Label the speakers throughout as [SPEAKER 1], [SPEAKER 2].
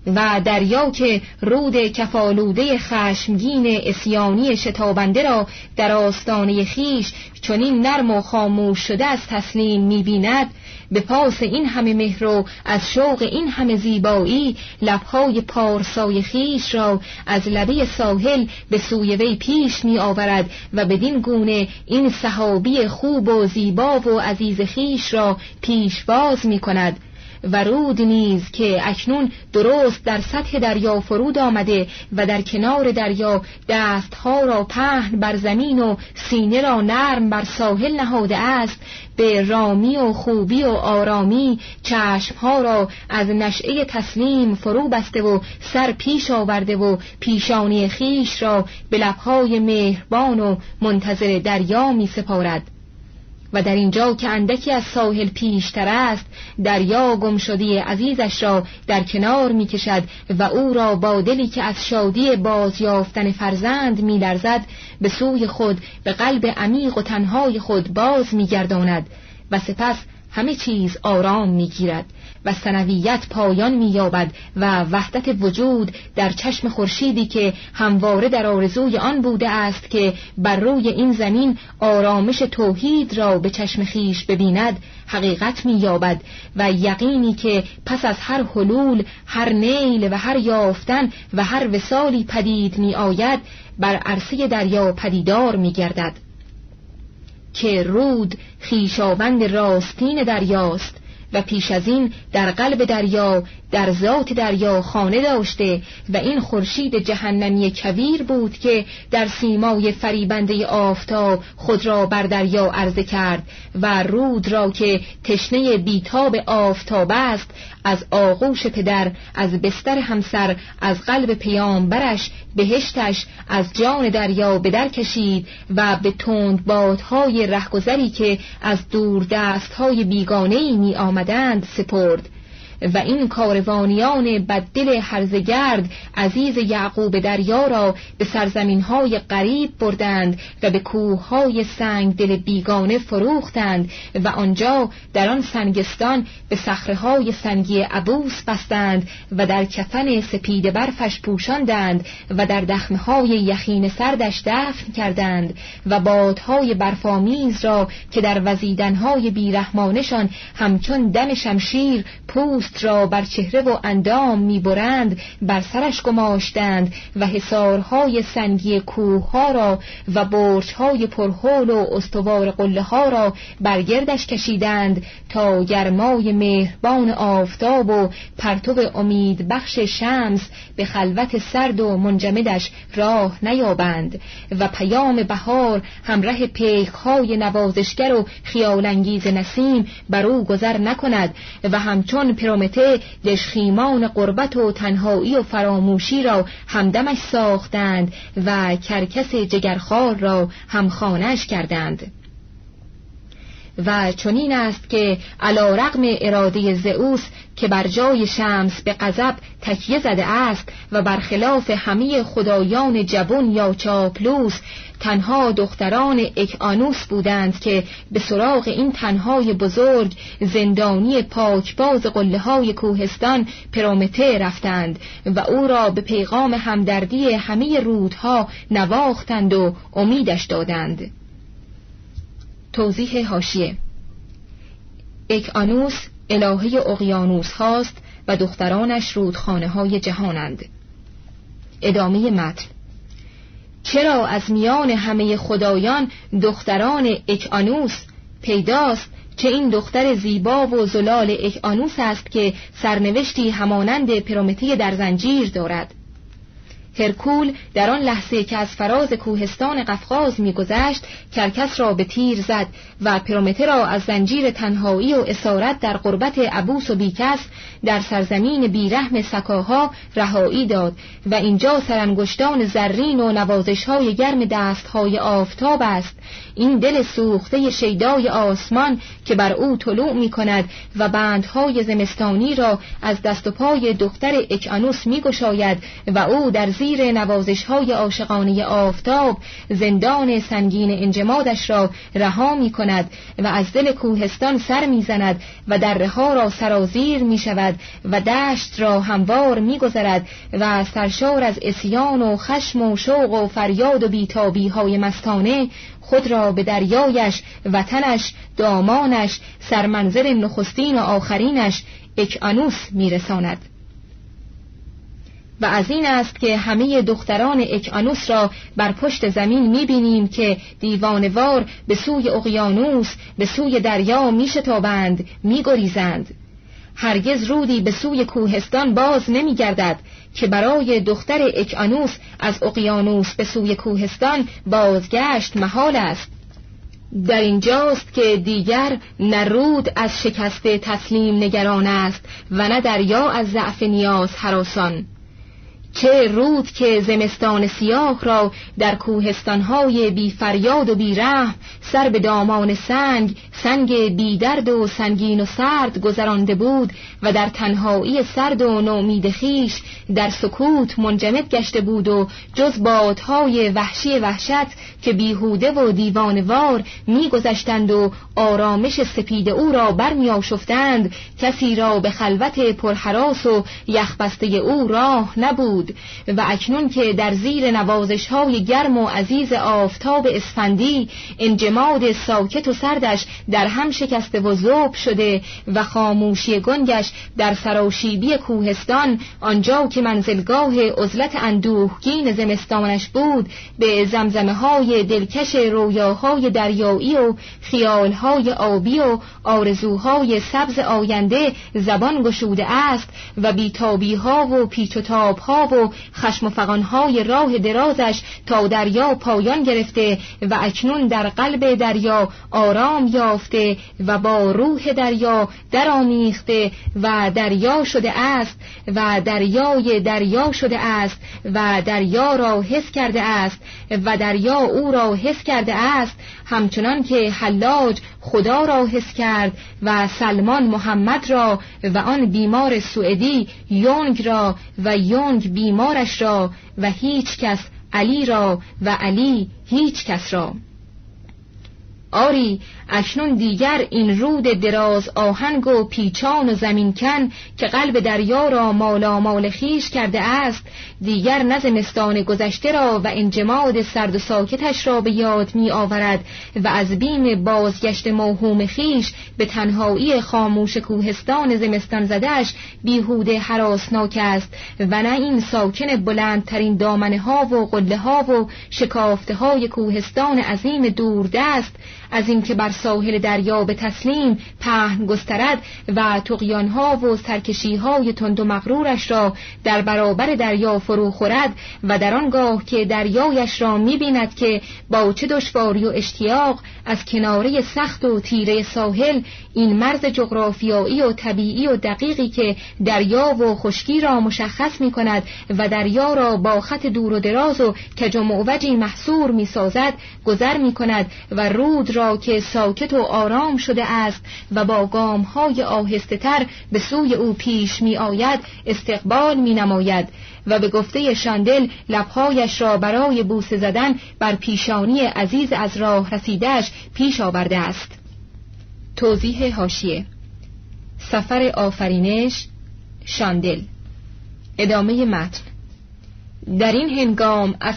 [SPEAKER 1] و دریا که رود کفالوده خشمگین اسیانی شتابنده را در آستانه خیش چنین نرم و خاموش شده از تسلیم می‌بیند، به پاس این همه مهر و از شوق این همه زیبایی لب‌های پارسای خیش را از لبه ساحل به سوی وی پیش می آورد و بدین گونه این صحابی خوب و زیبا و عزیز خیش را پیشواز می کند. و رود نیز که اکنون درست در سطح دریا فرود آمده و در کنار دریا دستها را پهن بر زمین و سینه را نرم بر ساحل نهاده است، به رامی و خوبی و آرامی چشمها را از نشعه تسلیم فرو بسته و سر پیش آورده و پیشانی خیش را به لبهای مهربان و منتظر دریا می سپارد. و در اینجا که اندکی از ساحل پیشتر است، دریا گمشده عزیزش را در کنار می کشد و او را با دلی که از شادی بازیافتن فرزند می لرزد به سوی خود به قلب عمیق و تنهای خود باز می گرداند و سپس همه چیز آرام می گیرد و ثانویت پایان می یابد و وحدت وجود در چشم خورشیدی که همواره در آرزوی آن بوده است که بر روی این زمین آرامش توحید را به چشم خیش ببیند حقیقت می یابد و یقینی که پس از هر حلول، هر نیل و هر یافتن و هر وصالی پدید می آید بر عرصه دریا پدیدار می گردد که رود خویشاوند راستین دریاست و پیش از این در قلب دریا در ذات دریا خانه داشته و این خورشید جهنمی کویر بود که در سیمای فریبنده آفتاب خود را بر دریا عرضه کرد و رود را که تشنه بیتاب آفتاب است از آغوش پدر، از بستر همسر، از قلب پیامبرش، بهشتش از جان دریا به در کشید و به تندبادهای رهگذری که از دور دستهای بیگانه‌ای می آمدند سپرد. و این کاروانیان بددل هرزگرد عزیز یعقوب دریا را به سرزمین‌های غریب بردند و به کوه‌های سنگ دل بیگانه فروختند و آنجا در آن سنگستان به صخره‌های سنگی عبوس بستند و در کفن سپید برفش پوشاندند و در دخمه‌های یخین سردش دفن کردند و بادهای برفامیز را که در وزیدن‌های بیرحمانشان همچون دم شمشیر پوست را بر چهره و اندام می‌برند بر سرش گماشتند و حصارهای سنگی کوه‌ها را و برج‌های پرهول و استوار قله‌ها را بر گردش کشیدند تا گرمای مهربان آفتاب و پرتو امید بخش شمس به خلوت سرد و منجمدش راه نیابند و پیام بهار همراه پیک‌های نوازشگر و خیال‌انگیز نسیم بر او گذر نکند و همچون پرومته دشخیمان قربت و تنهایی و فراموشی را همدمش ساختند و کرکس جگرخوار را همخانه‌اش کردند. و چنین است که علی رغم اراده زئوس که بر جای شمس به غضب تکیه زده است و برخلاف همه خدایان جبون یا چاپلوس تنها دختران اکانوس بودند که به سراغ این تنهای بزرگ زندانی پاکباز قله‌های کوهستان پرومته رفتند و او را به پیغام همدردی همه رودها نواختند و امیدش دادند. توضیح حاشیه: اکانوس الهه اقیانوس هاست و دخترانش رودخانه های جهانند. ادامه متن: چرا از میان همه خدایان دختران اکانوس پیداست که این دختر زیبا و زلال اکانوس است که سرنوشتی همانند پرومته در زنجیر دارد. هرکول در آن لحظه که از فراز کوهستان قفقاز می‌گذشت کرکس را به تیر زد و پرومته را از زنجیر تنهایی و اسارت در غربت عبوس و بیکس در سرزمین بیرحم سکاها رهایی داد و اینجا سرانگشتان زرین و نوازش‌های گرم دست‌های آفتاب است. این دل سوخته شیدای آسمان که بر او طلوع می‌کند و بندهای زمستانی را از دست و پای دختر اکانوس می‌گشاید و او در زیر نوازش‌های عاشقانه آفتاب زندان سنگین انجمادش را رها می‌کند و از دل کوهستان سر می‌زند و دره‌ها را سرازیر می‌شود و دشت را هموار می‌گذرد و سرشار از عصیان و خشم و شوق و فریاد و بی‌تابی‌های مستانه خود را به دریایش، وطنش، دامانش، سرمنزل نخستین و آخرینش اکانوس میرساند. و از این است که همه دختران اکانوس را بر پشت زمین میبینیم که دیوانوار به سوی اقیانوس، به سوی دریا میشتابند، میگریزند. هرگز رودی به سوی کوهستان باز نمیگردد که برای دختر اکانوس از اقیانوس به سوی کوهستان بازگشت محال است. در اینجاست که دیگر نه رود از شکست تسلیم نگران است و نه دریا از ضعف نیاز هراسان. چه رود که زمستان سیاه را در کوهستان‌های بی فریاد و بی رحم سر به دامان سنگ بی درد و سنگین و سرد گذرانده بود و در تنهایی سرد و نومید خویش در سکوت منجمد گشته بود و جز بادهای وحشت که بیهوده و دیوانوار می‌گذشتند و آرامش سپید او را برمی آشفتند، کسی را به خلوت پرهراس و یخبسته او راه نبود. و اکنون که در زیر نوازش‌های گرم و عزیز آفتاب اسفندی انجماد ساکت و سردش در هم شکسته و ذوب شده و خاموشی گنگش در سراشیبی کوهستان، آنجا که منزلگاه عزلت اندوهگین زمستانش بود، به زمزمه‌های دلکش رویاهای دریایی و خیالهای آبی و آرزوهای سبز آینده زبان گشوده است و بیتابی‌ها و پیچ و تاب‌ها و خشم و فغان‌های راه درازش تا دریا پایان گرفته و اکنون در قلب دریا آرام یافته و با روح دریا درآمیخته و دریا شده است و دریای دریا شده است و دریا را حس کرده است و دریا او را حس کرده است، همچنان که حلاج خدا را حس کرد و سلمان محمد را و آن بیمار سوئدی یونگ را و یونگ بیمارش را و هیچ کس علی را و علی هیچ کس را. آری اکنون دیگر این رود دراز آهنگ و پیچان و زمینکن که قلب دریا را مالامال خویش کرده است، دیگر نه زمستان گذشته را و انجماد سرد و ساکتش را به یاد می آورد و از بیم بازگشت موهوم خویش به تنهایی خاموش کوهستان زمستان زدهش بیهوده هراسناک است و نه این ساکن بلندترین دامنه ها و قله ها و شکافته های کوهستان عظیم دوردست از این که بر ساحل دریا به تسلیم پهن گسترد و طغیان‌ها و سرکشی‌های تند و مغرورش را در برابر دریا فرو خورد و در آنگاه که دریایش را می‌بیند که با چه دشواری و اشتیاق از کناره سخت و تیره ساحل، این مرز جغرافیایی و طبیعی و دقیقی که دریا و خشکی را مشخص می‌کند و دریا را با خط دور و دراز و کج و معوجی محصور می‌سازد گذر می‌کند و رود را که ساکت و آرام شده است و با گام‌های آهسته‌تر به سوی او پیش می‌آید استقبال می‌نماید و به گفته شاندل لب‌هایش را برای بوسه زدن بر پیشانی عزیز از راه رسیده‌اش پیش آورده است. توضیح حاشیه: سفر آفرینش، شاندل. ادامه متن. در این هنگام از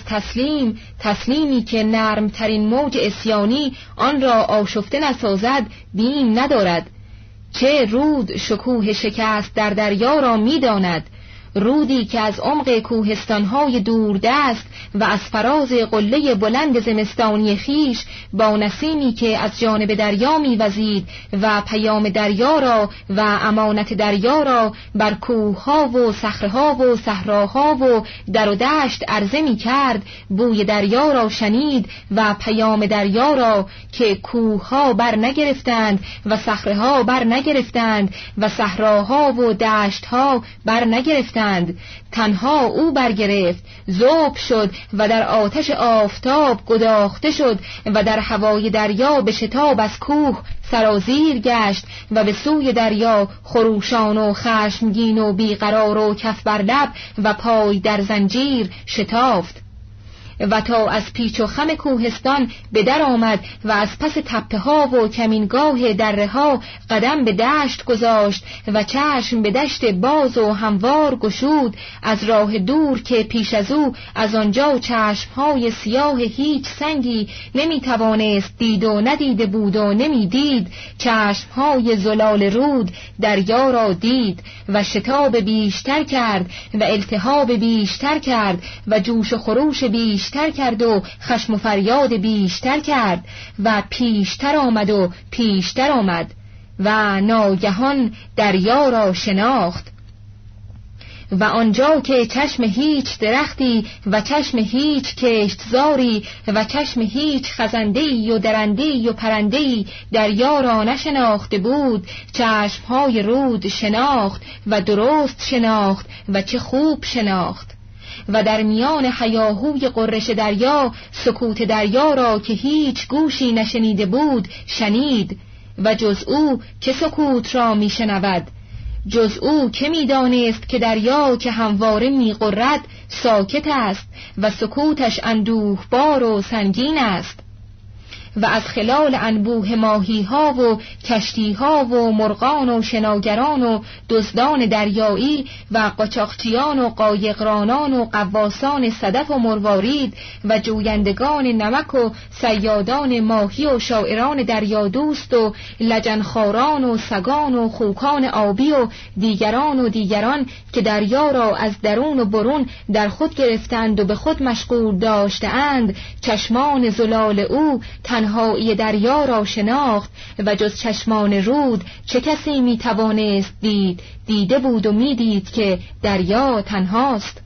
[SPEAKER 1] تسلیمی که نرمترین موج عصیانی آن را آشفته نسازد بیم ندارد. چه رود شکوه شکست در دریا را می‌داند، رودی که از عمق کوهستان‌های دوردست و از فراز قله بلند زمستانی خیش با نسیمی که از جانب دریا می‌وزید و پیام دریا را و امانت دریا را بر کوه‌ها و صخره‌ها و صحراها و در و دشت عرضه می‌کرد، بوی دریا را شنید و پیام دریا را که کوه‌ها بر نگرفتند و صخره‌ها بر نگرفتند و صحراها و دشت‌ها بر نگرفتند گرفتند. تنها او برگرفت، ذوب شد و در آتش آفتاب گداخته شد و در هوای دریا به شتاب از کوه سرازیر گشت و به سوی دریا خروشان و خشمگین و بیقرار و کف بر لب و پای در زنجیر شتافت و تا از پیچ و خم کوهستان به در آمد و از پس تپه ها و کمینگاه دره ها قدم به دشت گذاشت و چشم به دشت باز و هموار گشود از راه دور که پیش از او از آنجا چشم های سیاه هیچ سنگی نمی توانست دید و ندیده بود و نمی دید. چشم های زلال رود دریا را دید و شتاب بیشتر کرد و التهاب بیشتر کرد و جوش و خروش بیشتر کرد و خشم و فریاد بیشتر کرد و پیشتر آمد و پیشتر آمد و ناگهان دریا را شناخت. و آنجا که چشم هیچ درختی و چشم هیچ کشتزاری و چشم هیچ خزنده‌ای و درنده‌ای و پرنده‌ای دریا را نشناخته بود، چشمهای رود شناخت و درست شناخت و چه خوب شناخت. و در میان هیاهوی غرش دریا سکوت دریا را که هیچ گوشی نشنیده بود شنید. و جز او که سکوت را می شنود، جز او که می دانست که دریا که همواره می غرد ساکت است و سکوتش اندوهبار و سنگین است. و از خلال انبوه ماهی ها و کشتی ها و مرغان و شناگران و دزدان دریایی و قاچاقچیان و قایقرانان و غواصان صدف و مروارید و جویندگان نمک و صیادان ماهی و شاعران دریادوست و لجنخواران و سگان و خوکان آبی و دیگران که دریا را از درون و برون در خود گرفتند و به خود مشغول داشتند، چشمان زلال او تنهایی دریا را شناخت. و جز چشمان رود چه کسی می توانست دید؟ دیده بود و می دید که دریا تنهاست.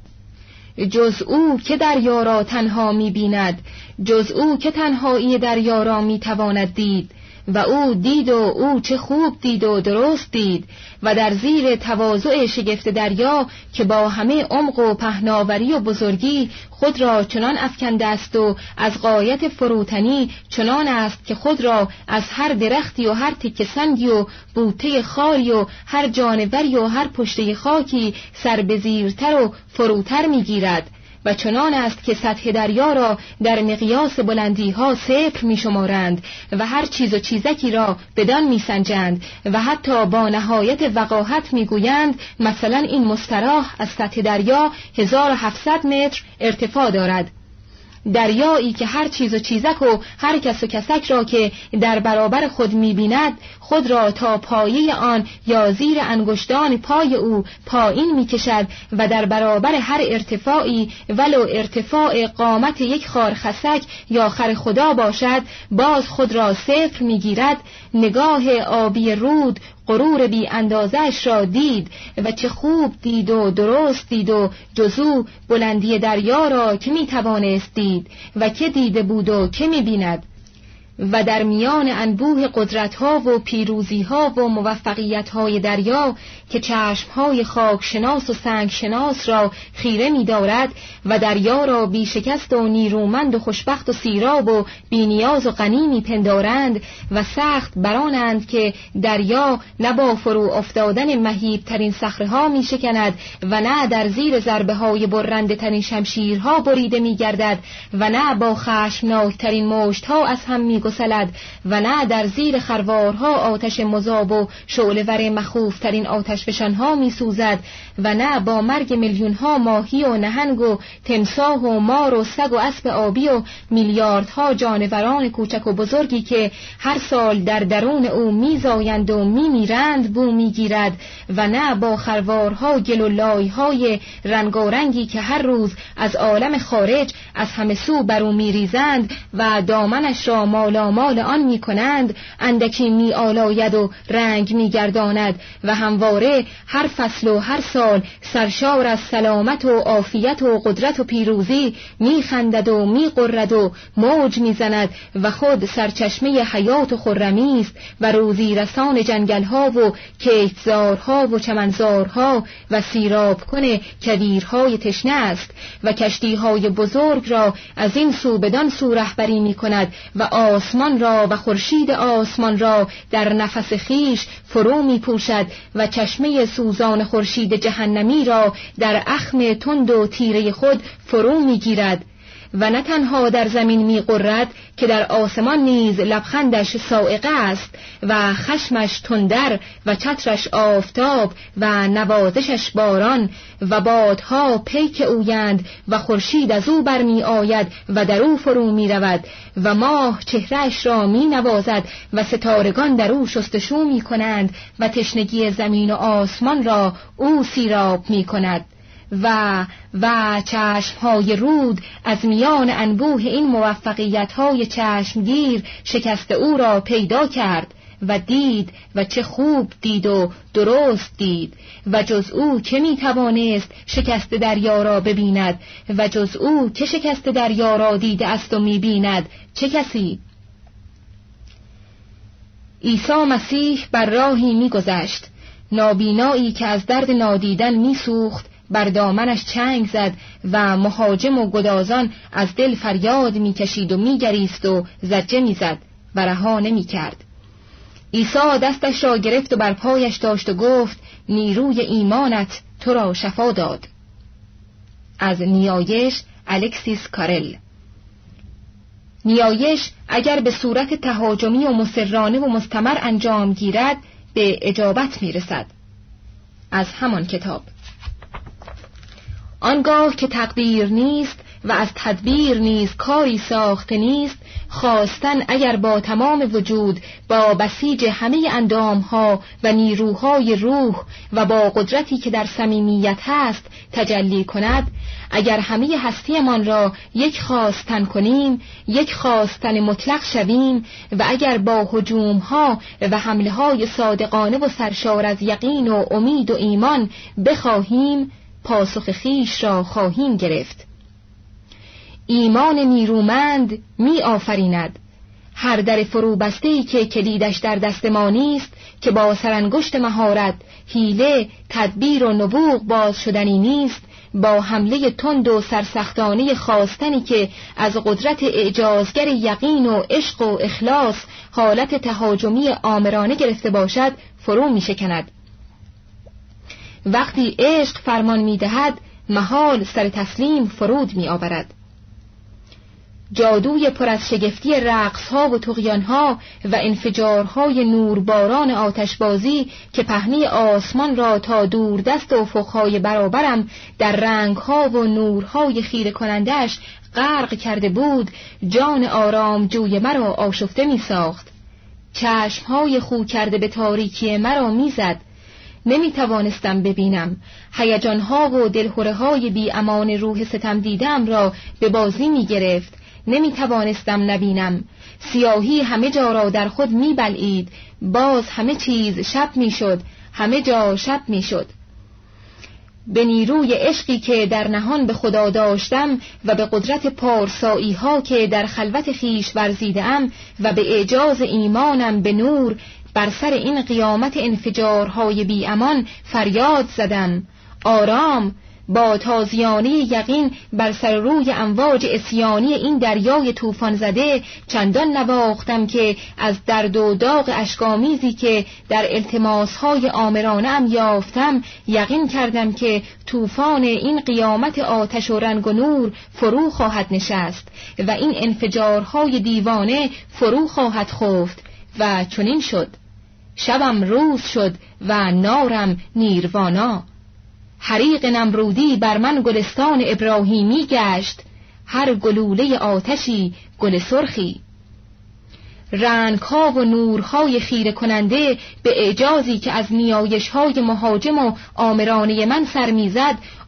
[SPEAKER 1] جز او که دریا را تنها می بیند، جز او که تنهایی دریا را می تواند دید. و او دید و او چه خوب دید و درست دید. و در زیر تواضع شگفت دریا که با همه عمق و پهناوری و بزرگی خود را چنان افکنده است و از غایت فروتنی چنان است که خود را از هر درختی و هر تکه سنگی و بوته خاری و هر جانوری و هر پشته خاکی سر به زیرتر و فروتر می‌گیرد. و چنان است که سطح دریا را در مقیاس بلندی ها صفر می شمارند و هر چیز و چیزکی را بدان می سنجند و حتی با نهایت وقاحت می گویند مثلا این مستراح از سطح دریا 1700 متر ارتفاع دارد. دریایی که هر چیز و چیزک و هر کس و کسک را که در برابر خود می‌بیند خود را تا پایه آن یا زیر انگشتان پای او پایین می‌کشد و در برابر هر ارتفاعی ولو ارتفاع قامت یک خارخسک یا خر خدا باشد باز خود را صفر می‌گیرد. نگاه آبی رود غرور بی اندازش را دید و چه خوب دید و درست دید و جزو بلندی دریا را که می توانست دید و که دیده بود و که می بیند. و در میان انبوه قدرت‌ها و پیروزی‌ها و موفقیت‌های دریا که چشم‌های خاکشناس و سنگشناس را خیره می‌دارد و دریا را بی شکست و نیرومند و خوشبخت و سیراب و بی‌نیاز و غنی می‌پندارند و سخت برانند که دریا نه با فرو افتادن مهیب‌ترین صخره‌ها می‌شکند و نه در زیر ضربه‌های برنده‌ترین شمشیرها بریده می‌گردد و نه با خشمناک‌ترین مشت‌ها از هم گسلد و نه در زیر خروارها آتش مذاب و شعله‌ور مخوفترین آتشفشانها می‌سوزد و نه با مرگ میلیون‌ها ماهی و نهنگ و تمساح و مار و سگ و اسب آبی و میلیاردها جانوران کوچک و بزرگی که هر سال در درون او میزایند و میمیرند بو میگیرد و نه با خروارها گل و لایهای رنگارنگی که هر روز از عالم خارج از همه سو بر او میریزند و دامنش را مال مالامال آن می کنند اندکی می آلاید و رنگ می گرداند و همواره هر فصل و هر سال سرشار از سلامت و عافیت و قدرت و پیروزی می خندد و می غرد و موج می زند و خود سرچشمه حیات و خرمی است و روزی رسان جنگل‌ها و کشتزارها و چمنزارها و سیراب کنه کویرهای تشنه است و کشتی‌های بزرگ را از این سو بدان سو رهبری می کند و آسمان را و خورشید آسمان را در نفس خیش فرو می پوشد و چشمه سوزان خورشید جهنمی را در اخم تند و تیره خود فرو می گیرد و نه تنها در زمین می غرد که در آسمان نیز لبخندش صاعقه است و خشمش تندر و چترش آفتاب و نوازشش باران و بادها پیک اویند و خورشید از او برمی آید و در او فرو می رود و ماه چهرهش را می نوازد و ستارگان در او شستشو می کنند و تشنگی زمین و آسمان را او سیراب می کند و چشمهای رود از میان انبوه این موفقیتهای چشمگیر شکست او را پیدا کرد و دید و چه خوب دید و درست دید و جز او که می توانست شکست دریا را ببیند و جز او که شکست دریا را دیده است و می بیند چه کسی؟ عیسی مسیح بر راهی می گذشت، نابینایی که از درد نادیدن می سوخت بر دامنش چنگ زد و مهاجم و گدازان از دل فریاد می کشید و می گریست و زجه می زد و رها نمی کرد. عیسی دستش را گرفت و بر پایش داشت و گفت نیروی ایمانت تو را شفا داد. از نیایش الکسیس کارل. نیایش اگر به صورت تهاجمی و مصرانه و مستمر انجام گیرد به اجابت می رسد. از همان کتاب. آنگاه که تقدیر نیست و از تدبیر نیز کاری ساخته نیست، خواستن اگر با تمام وجود با بسیج همه اندامها و نیروهای روح و با قدرتی که در صمیمیت هست تجلی کند، اگر همه هستیمان را یک خواستن کنیم، یک خواستن مطلق شویم و اگر با هجومها و حمله‌های صادقانه و سرشار از یقین و امید و ایمان بخواهیم، پاسخ خیش را خواهیم گرفت. ایمان نیرومند می آفریند. هر در فرو بسته‌ای که کلیدش در دست ما نیست که با سرانگشت مهارت، حیله، تدبیر و نبوغ باز شدنی نیست، با حمله تند و سرسختانه خواستنی که از قدرت اعجازگر یقین و عشق و اخلاص حالت تهاجمی آمرانه گرفته باشد فرو می شکند. وقتی عشق فرمان می دهد، محال سر تسلیم فرود می آورد. جادوی پر از شگفتی رقص‌ها و طغیان‌ها و انفجارهای نورباران آتشبازی که پهنه آسمان را تا دور دست و افق‌های برابرم در رنگ‌ها و نورهای خیره کنندش غرق کرده بود، جان آرام جوی مرا آشفته می ساخت. چشم‌های خو کرده به تاریکی مرا می زد. نمی توانستم ببینم. هیجان‌ها و دلهره‌های بی امان روح ستم دیدم را به بازی می گرفت. نمی توانستم نبینم. سیاهی همه جا را در خود می بلعید. باز همه چیز شب می شد. همه جا شب می شد. به نیروی عشقی که در نهان به خدا داشتم و به قدرت پارسایی ها که در خلوت خیش ورزیدم و به اعجاز ایمانم به نور، بر سر این قیامت انفجارهای بی امان فریاد زدم. آرام، با تازیانه یقین بر سر روی امواج عصیانی این دریای طوفان زده چندان نواختم که از درد و داغ اشک‌آمیزی که در التماس‌های آمرانه‌ام یافتم یقین کردم که طوفان این قیامت آتش و رنگ و نور فرو خواهد نشست و این انفجارهای دیوانه فرو خواهد خفت و چنین شد. شبم روز شد و نارم نیروانا. حریق نمرودی بر من گلستان ابراهیمی گشت، هر گلوله آتشی گل سرخی. رنگ‌ها و نورهای خیره کننده به اعجازی که از نیایش‌های مهاجم و آمرانه من سر می‌زد،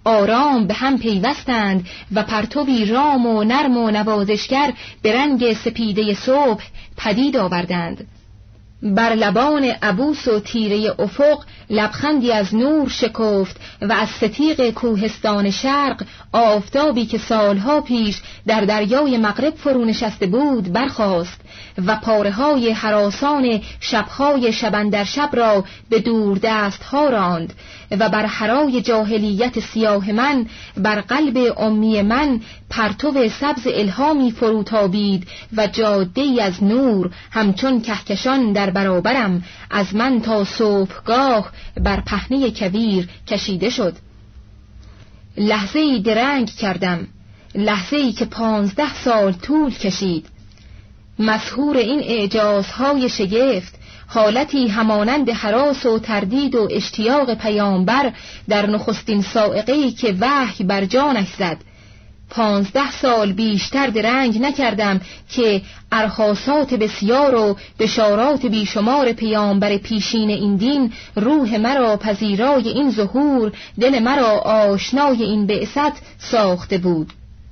[SPEAKER 1] آرام به هم پیوستند و پرتوی رام و نرم و نوازشگر به رنگ سپیده صبح پدید آوردند. بر لبان عبوس و تیره افق لبخندی از نور شکفت و از ستیغ کوهستان شرق آفتابی که سالها پیش در دریای مغرب فرو نشسته بود برخاست و پاره‌های هراسان شب‌های شباندر شب را به دور دست‌ها راند و بر حرای جاهلیت سیاه من، بر قلب امی من پرتو سبز الهامی فروتابید و جاده‌ای از نور همچون کهکشان در برابرم از من تا صبحگاه بر پهنه کویر کشیده شد. لحظه‌ای درنگ کردم، لحظه‌ای که 15 سال طول کشید. مسحور این اعجازهای شگفت، حالتی همانند هراس و تردید و اشتیاق پیامبر در نخستین صاعقه‌ای که وحی بر جانش زد. 15 سال بیشتر درنگ نکردم که ارهاسات بسیار و بشارات بیشمار پیامبر پیشین این دین روح مرا پذیرای این ظهور، دل مرا آشنای این بعثت ساخته بود.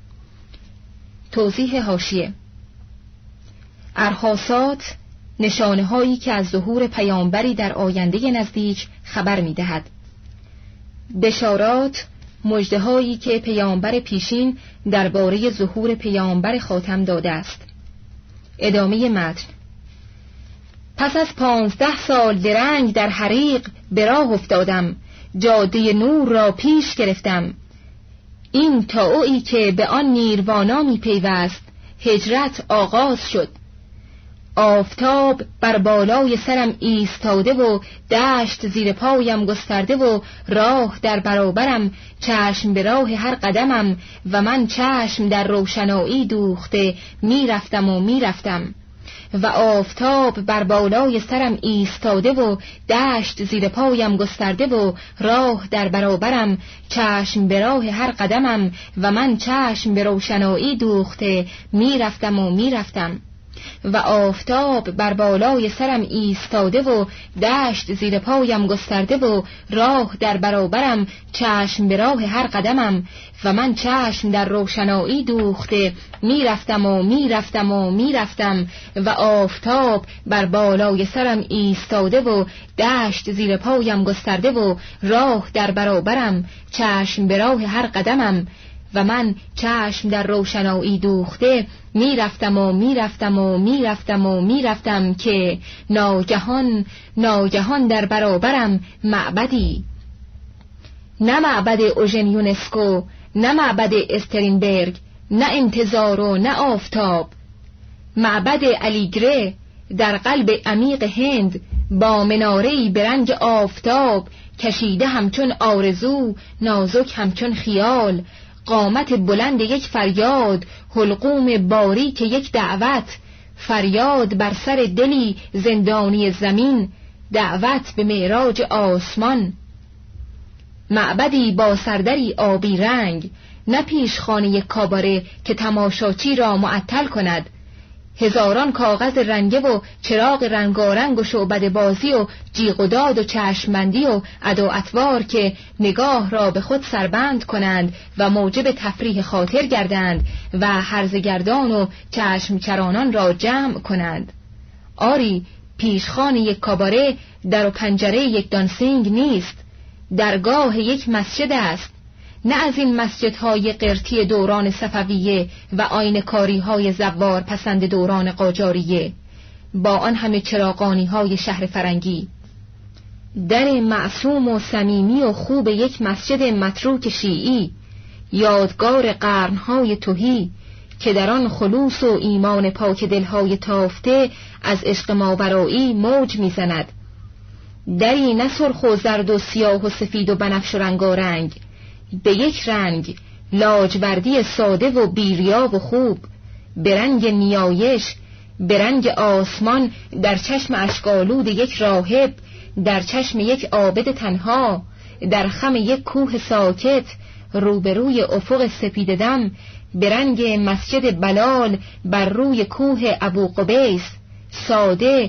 [SPEAKER 1] توضیح حاشیه: ارهاسات نشانه هایی که از ظهور پیامبری در آینده نزدیک خبر می دهد. بشارات مژده هایی که پیامبر پیشین درباره ظهور پیامبر خاتم داده است. ادامه متن: پس از 15 سال درنگ در حریق به راه افتادم، جاده نور را پیش گرفتم. این طاعی که به آن نیروانا می پیوست، هجرت آغاز شد. آفتاب بر بالای سرم ایستاده و دشت زیر پایم گسترده و راه در برابرم، چشم به راه هر قدمم و من چشم در روشنایی دوخته میرفتم و آفتاب بر بالای سرم ایستاده و دشت زیر پایم گسترده و راه در برابرم، چشم به راه هر قدمم و من چشم به روشنایی دوخته میرفتم و آفتاب بر بالای سرم ایستاده و دشت زیر پایم گسترده و راه در برابرم، چشم به راه هر قدمم و من چشم در روشنایی دوخته میرفتم و آفتاب بر بالای سرم ایستاده و دشت زیر پایم گسترده و راه در برابرم، چشم به راه هر قدمم و من چشم در روشنایی دوخته میرفتم که ناگهان در برابرم معبدی، نه معبد اوژن یونسکو، نه معبد استرینبرگ، نه انتظار و نه آفتاب، معبد علیگره در قلب عمیق هند با مناره‌ای به رنگ آفتاب کشیده همچون آرزو، نازک همچون خیال، قامت بلند یک فریاد، حلقوم باریک یک دعوت، فریاد بر سر دلی زندانی زمین، دعوت به معراج آسمان. معبدی با سردری آبی رنگ، نه پیشخانه یک کاباره که تماشاچی را معطل کند. هزاران کاغذ رنگه و چراغ رنگارنگ و شعبده بازی و جیغ و داد و چشمبندی و ادا اطوار که نگاه را به خود سربند کنند و موجب تفریح خاطر گردند و هرزگردان و چشمچرانان را جمع کنند. آری، پیشخان یک کاباره در و پنجره یک دانسینگ نیست، درگاه یک مسجد است، نه از این مسجدهای قرطی دوران صفویه و آینه‌کاری‌های زوار پسند دوران قاجاریه با آن همه چراغانی‌های شهر فرنگی. در معصوم و صمیمی و خوب یک مسجد متروک شیعی، یادگار قرن‌های تهی که در آن خلوص و ایمان پاک دل‌های تافته از عشق ماورایی موج می‌زند. دری نه سرخ و زرد و سیاه و سفید و بنفش و رنگارنگ، به یک رنگ، لاجوردی ساده و بیریا و خوب، به رنگ نیایش، به رنگ آسمان، در چشم اشک‌آلود یک راهب، در چشم یک عابد تنها، در خم یک کوه ساکت، روبروی افق سپید دم، به رنگ مسجد بلال بر روی کوه ابوقبیس، ساده،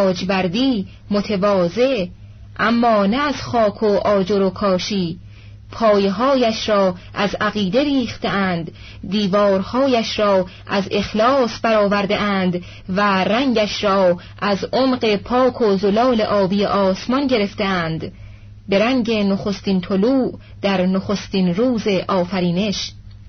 [SPEAKER 1] لاجوردی، متواضع، اما نه از خاک و آجر و کاشی، پایه‌هایش را از عقیده ریخته‌اند، دیوارهایش را از اخلاص برآورده‌اند و رنگش را از عمق پاک و زلال آبی آسمان گرفته‌اند، به رنگ نخستین طلوع در نخستین روز آفرینش.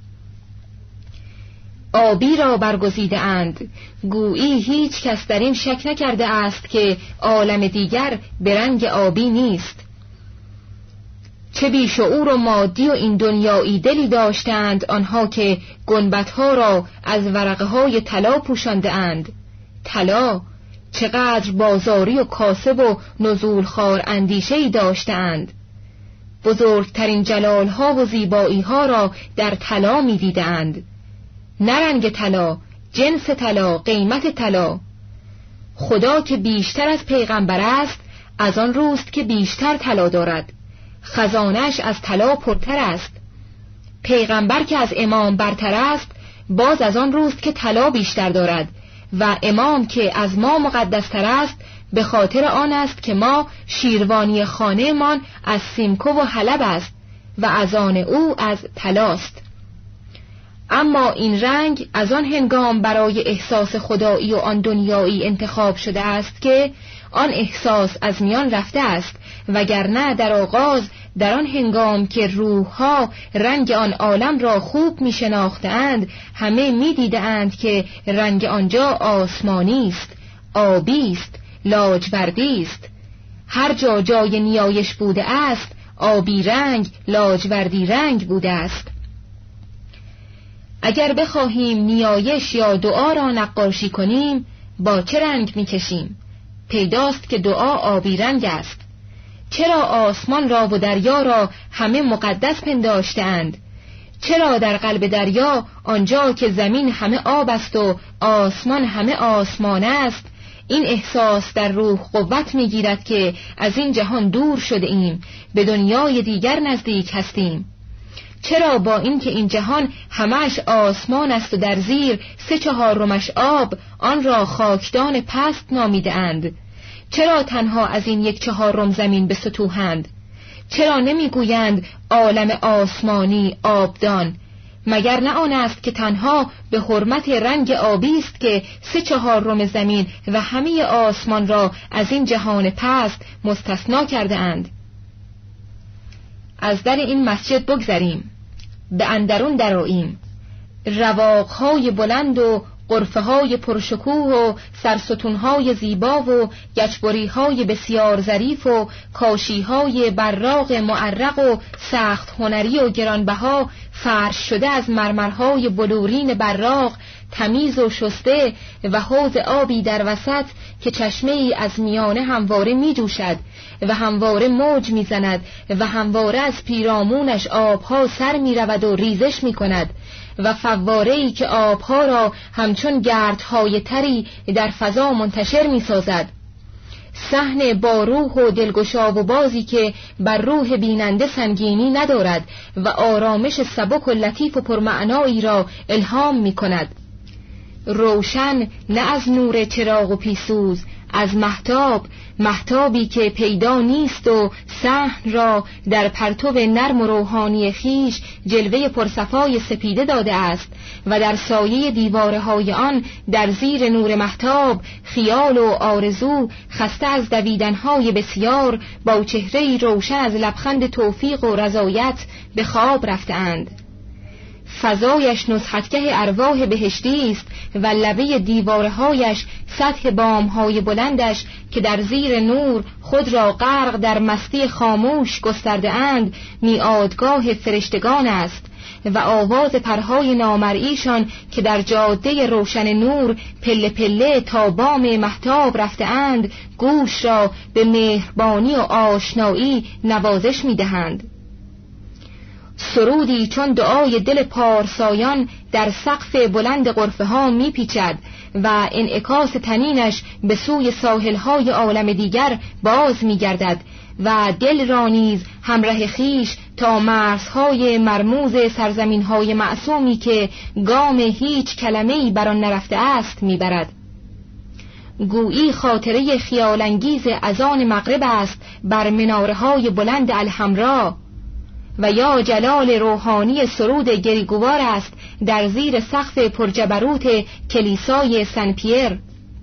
[SPEAKER 1] آبی را برگزیده‌اند، گویی هیچ کس در این شک نکرده است که عالم دیگر به رنگ آبی نیست. چه بیشعور و مادی و این دنیایی دلی داشتند آنها که گنبدها را از ورقه های طلا پوشانده اند. طلا چقدر بازاری و کاسب و نزولخوار اندیشه‌ای داشتند. بزرگترین جلالها و زیبایی‌ها را در طلا می‌دیدند. نه رنگ طلا، جنس طلا، قیمت طلا. خدا که بیشتر از پیغمبر است، از آن روست که بیشتر طلا دارد. خزانش از طلا پرتر است. پیغمبر که از امام برتر است، باز از آن روست که طلا بیشتر دارد. و امام که از ما مقدستر است، به خاطر آن است که ما شیروانی خانه مان از سیمکو و حلب است و از آن او از طلاست. اما این رنگ از آن هنگام برای احساس خدایی و آن دنیایی انتخاب شده است که آن احساس از میان رفته است، وگرنه در آغاز، در آن هنگام که روحها رنگ آن عالم را خوب می شناختند، همه می دیدند که رنگ آنجا آسمانی است، آبی است، لاجوردی است. هر جا جای نیایش بوده است، آبی رنگ، لاجوردی رنگ بوده است. اگر بخواهیم نیایش یا دعا را نقاشی کنیم، با چه رنگ می کشیم؟ پیداست که دعا آبی رنگ است. چرا آسمان را و دریا را همه مقدس پنداشتند؟ چرا در قلب دریا، آنجا که زمین همه آب است و آسمان همه آسمان است، این احساس در روح قوت می گیرد که از این جهان دور شده ایم، به دنیای دیگر نزدیک هستیم؟ چرا با اینکه این جهان همش آسمان است و در زیر 3/4 آب، آن را خاکدان پست نامیده اند؟ چرا تنها از این 1/4 زمین به سطوحند؟ چرا نمیگویند عالم آسمانی آبدان؟ مگر نه آن است که تنها به حرمت رنگ آبی است که 3/4 زمین و همه آسمان را از این جهان پست مستثنا کرده اند؟ از در این مسجد بگذریم، به اندرون درآییم. رواقهای بلند و غرفه‌های پرشکوه و سرستونهای زیبا و گچبری‌های بسیار ظریف و کاشی‌های براق معرق و سخت هنری و گرانبها فرش شده از مرمرهای بلورین براق، تمیز و شسته، و حوض آبی در وسط که چشمه‌ای از میانه همواره می‌جوشد و همواره موج می‌زند و همواره از پیرامونش آبها سر می‌رود و ریزش می‌کند، و فواره‌ای که آبها را همچون گردهای تری در فضا منتشر می‌سازد. صحن با روح و دلگشا و بازی که بر روح بیننده سنگینی ندارد و آرامش سبک و لطیف و پرمعنایی را الهام می‌کند. روشن نه از نور چراغ و پیسوز، از مهتابی که پیدا نیست و صحن را در پرتو نرم و روحانی خیش جلوه پرصفای سپیده داده است و در سایه دیوارهای آن، در زیر نور مهتاب، خیال و آرزو خسته از دویدنهای بسیار با چهره‌ای روشن از لبخند توفیق و رضایت به خواب رفتند. فضایش نزهتگه ارواح بهشتی است و لبه دیوارهایش سطح بامهای بلندش که در زیر نور خود را غرق در مستی خاموش گسترده اند میعادگاه فرشتگان است و آواز پرهای نامرئیشان که در جاده روشن نور پله پله تا بام مهتاب رفته اند گوش را به مهربانی و آشنایی نوازش میدهند. سرودی چون دعای دل پارسایان در سقف بلند غرفه ها میپیچد و انعکاس تنینش به سوی ساحلهای عالم دیگر باز میگردد و دل را نیز همراه خیش تا مرزهای مرموز سرزمینهای معصومی که گام هیچ کلمه‌ای بر آن نرفته است میبرد. گویی خاطره خیالانگیز اذان مغرب است بر مناره‌های بلند الحمرا. و یا جلال روحانی سرود گریگوار است در زیر سقف پرجبروت کلیسای سن پیر.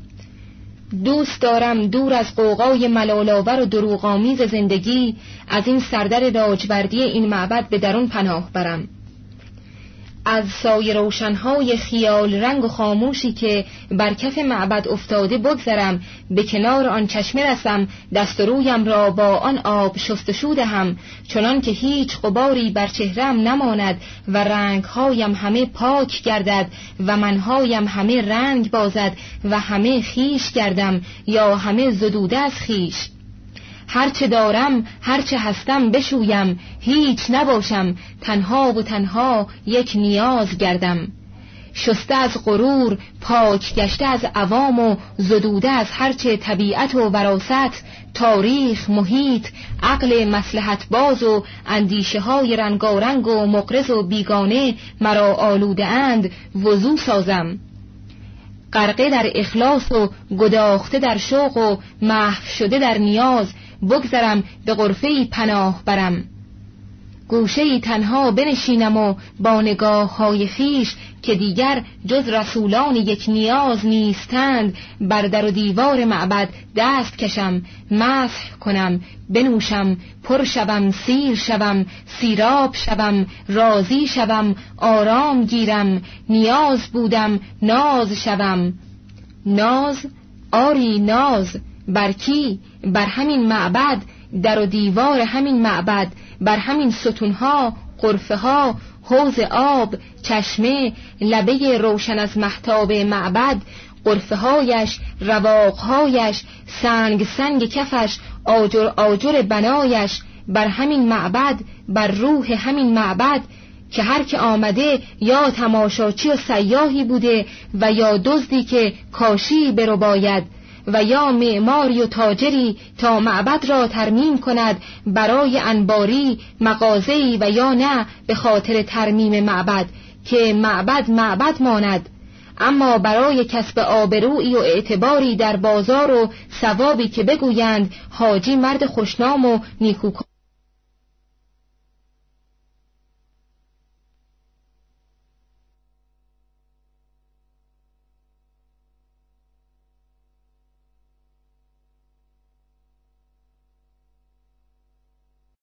[SPEAKER 1] دوست دارم دور از غوغای ملال‌آور و دروغ‌آمیز زندگی از این سردر لاجوردی این معبد به درون پناه برم. از سایه روشنهای خیال رنگ و خاموشی که بر کف معبد افتاده بگذرم، به کنار آن چشمه رسم، دست و رویم را با آن آب شستشو دهم، چنان که هیچ غباری بر چهرم نماند و رنگهایم همه پاک گردد و منهایم همه رنگ بازد و همه خیش گردم یا همه زدوده از خیش. هرچه دارم هرچه هستم بشویم، هیچ نباشم، تنها و تنها یک نیاز گردم. شسته از غرور، پاک گشته از عوام و زدوده از هرچه طبیعت و وراثت، تاریخ، محیط، عقل مصلحت باز و اندیشه های رنگارنگ و مغرض و بیگانه مرا آلوده اند وضو سازم. غرقه در اخلاص و گداخته در شوق و محو شده در نیاز بگذرم، به غرفه‌ای پناه برم. گوشه‌ای تنها بنشینم و با نگاه‌های خویش که دیگر جز رسولان یک نیاز نیستند بر در و دیوار معبد دست کشم، مسح کنم، بنوشم، پر شوم، سیر شوم، سیراب شوم، راضی شوم، آرام گیرم، نیاز بودم، ناز شوم. ناز؟ آری ناز. بر کی؟ بر همین معبد، در و دیوار همین معبد، بر همین ستونها، غرفه‌ها، حوض آب، چشمه، لبه روشن از مهتاب معبد، غرفه‌هایش، رواقهایش، سنگ سنگ کفش، آجر آجر بنایش، بر همین معبد، بر روح همین معبد که هر که آمده یا تماشاچی و سیاحی بوده و یا دزدی که کاشی برو باید و یا معماری و تاجری تا معبد را ترمیم کند برای انباری، مغازه‌ای و یا نه به خاطر ترمیم معبد که معبد معبد ماند، اما برای کسب آبرویی و اعتباری در بازار و ثوابی که بگویند حاجی مرد خوشنام و نیکوکار